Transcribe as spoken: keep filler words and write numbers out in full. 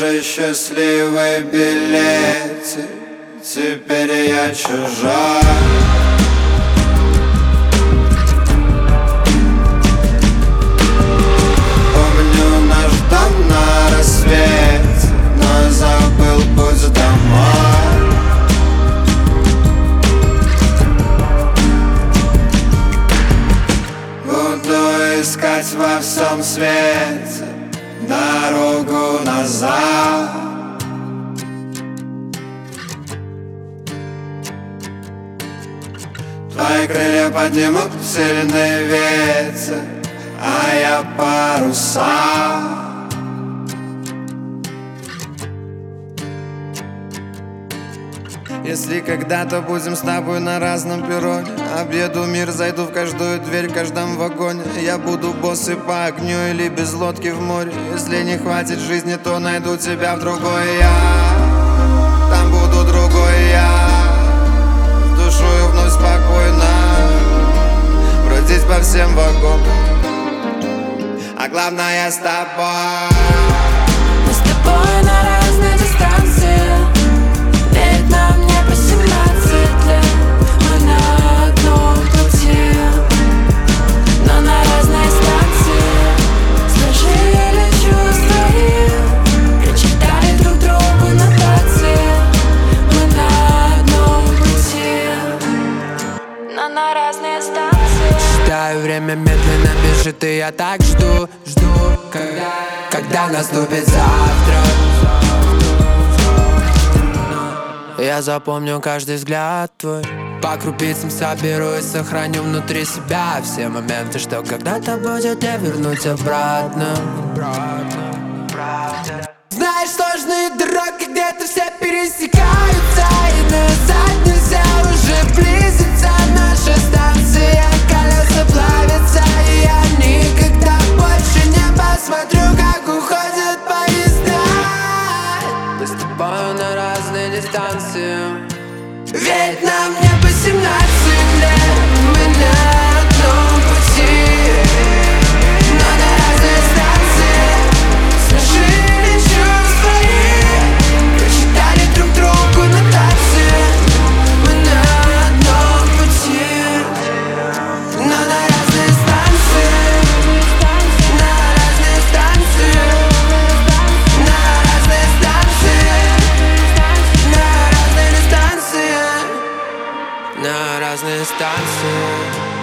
же счастливый билет, теперь я чужой. Помню наш дом на рассвете, но забыл путь домой. Буду искать во всем свете дорогу назад. Твои крылья поднимут сильный ветер, а я паруса. Если когда-то будем с тобой на разном перроне, объеду мир, зайду в каждую дверь, в каждом вагоне. Я буду боссы по огню или без лодки в море. Если не хватит жизни, то найду тебя в другой я. Там буду другой я, с душою вновь спокойно бродить по всем вагонам, а главное с тобой. Мы с тобой на разной дистанции, ведь нам не по семнадцать лет. Мы на одном пути, но на разные станции. Сложили чувства и прочитали друг другу нотации. Мы на одном пути, но на разные станции. Считаю, время медленно бежит, и я так жду, жду, когда, когда наступит завтра. Я запомню каждый взгляд твой, по крупицам соберу и сохраню внутри себя все моменты, что когда-то будет не вернуть обратно. Знаешь, сложные дороги где-то все пересекаются, и назад нельзя уже близиться. Наша станция, колеса плавятся, и я никогда больше не посмотрю, как уходят поезда. Мы с тобой на разной дистанции, ведь нам не по семнадцать лет. Мы на одном пути, но на разные станции. Сложили чувства и прочитали друг другу нотации. Мы на одном пути, но на разные станции. На разные станции. На разные станции. На разные станции. На разные станции.